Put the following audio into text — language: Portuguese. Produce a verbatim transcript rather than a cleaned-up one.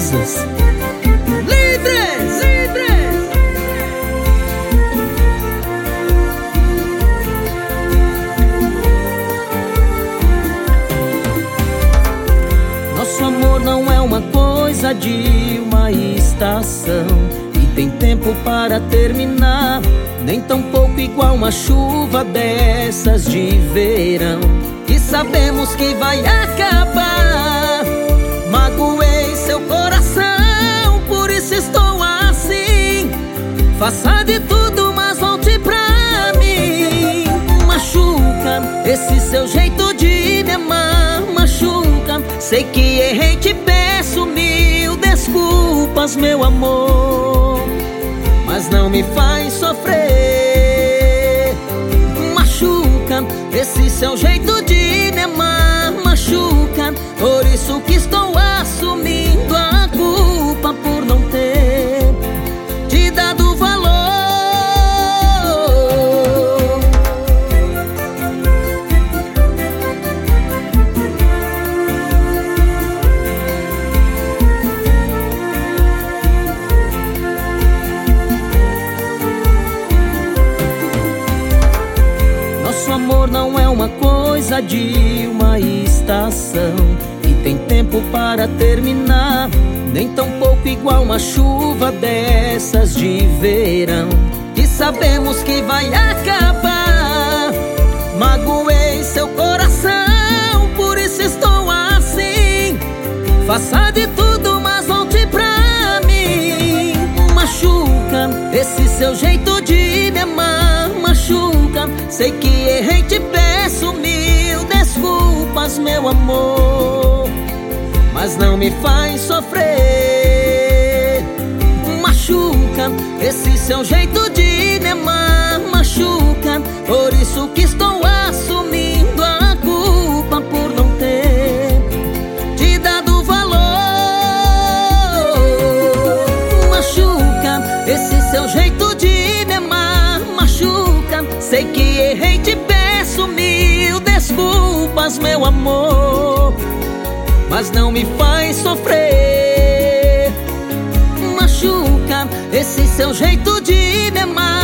Casas. Livres, livres. Nosso amor não é uma coisa de uma estação e tem tempo para terminar, nem tão pouco igual uma chuva dessas de verão, que sabemos que vai acabar. Magoei seu coração, por isso estou assim. Faça de tudo, mas volte pra mim. Machuca esse seu jeito de me amar, machuca. Sei que errei, te peço mil desculpas, meu amor, mas não me faz sofrer. Machuca esse seu jeito de me amar, machuca. Por isso que estou assumindo a culpa por não ter te dado valor. Nosso amor não é uma coisa de uma estação e tem tempo para terminar, nem tão pouco igual uma chuva dessas de verão, que sabemos que vai acabar. Magoei seu coração, por isso estou assim. Faça de tudo, mas volte pra mim. Machuca esse seu jeito de me amar, machuca. Sei que errei, te peço mil desculpas, meu amor, mas não me faz sofrer. Machuca esse seu jeito de me amar, machuca. Por isso que estou assumindo a culpa por não ter te dado valor. Machuca esse seu jeito de me amar, machuca. Sei que errei, te peço mil desculpas, meu amor, mas não me faz sofrer. Machuca esse seu jeito de me amar,